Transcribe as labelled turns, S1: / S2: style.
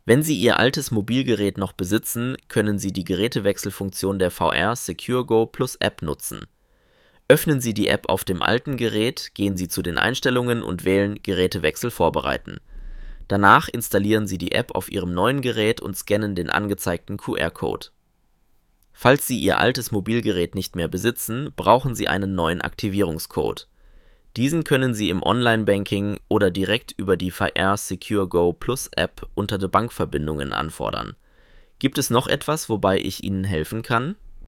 S1: Wenn Sie Ihr altes Mobilgerät noch besitzen, können Sie die Gerätewechselfunktion der VR Secure Go Plus App nutzen. Öffnen Sie die App auf dem alten Gerät, gehen Sie zu den Einstellungen und wählen Gerätewechsel vorbereiten. Danach installieren Sie die App auf Ihrem neuen Gerät und scannen den angezeigten QR-Code. Falls Sie Ihr altes Mobilgerät nicht mehr besitzen, brauchen Sie einen neuen Aktivierungscode. Diesen können Sie im Online-Banking oder direkt über die VR Secure Go Plus App unter den Bankverbindungen anfordern. Gibt es noch etwas, wobei ich Ihnen helfen kann?